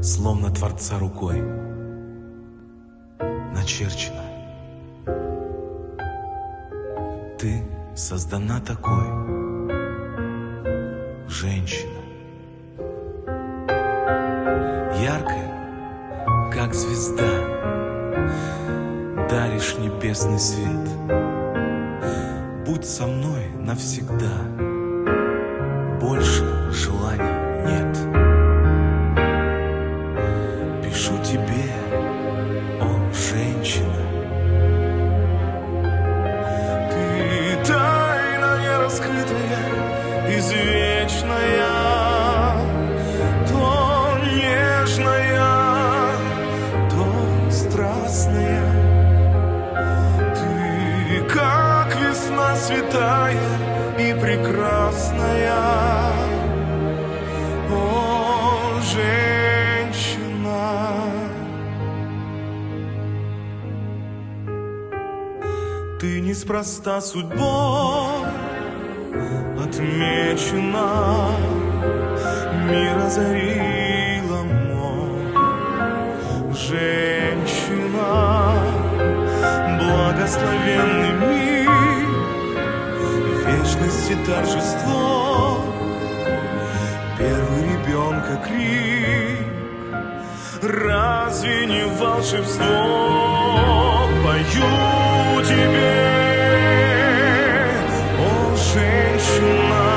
словно Творца рукой начерчено. Ты создана такой, женщина, яркая, как звезда, даришь небесный свет. Будь со мной навсегда, больше желаний нет. Пишу тебе, о, женщина, ты тайна нераскрытая, извечная, то нежная, то страстная. Ты как весна святая и прекрасная, о, женщина. Ты неспроста судьбой отмечена, мир озарила мой. Женщина, благословенный мир, вечности торжество, первый ребенка крик. Разве не волшебство? Пою тебе, о, женщина,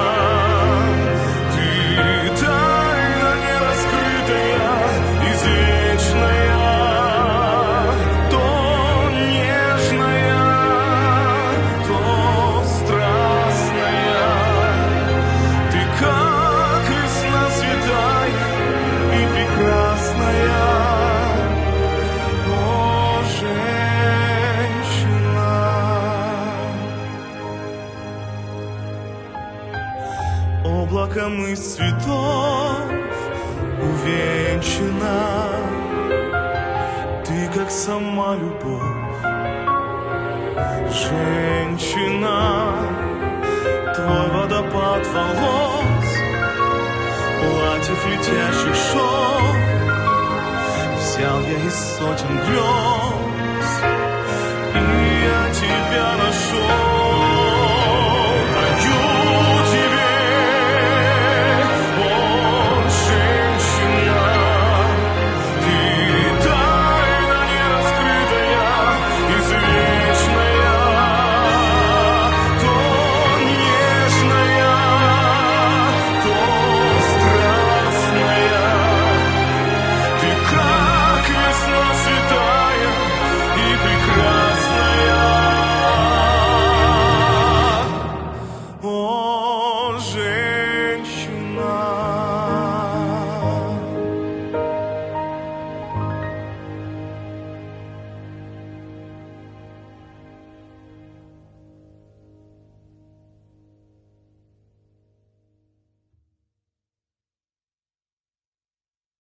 ты тайна нераскрытая, извечная, то нежная, то страстная. Ты как весна святая и прекрасная, о, женщина. Облаком из цветов увенчана, ты как сама любовь. Женщина, твой водопад волос, платьев летящих шел, взял я из сотен грез, и я тебя нашел.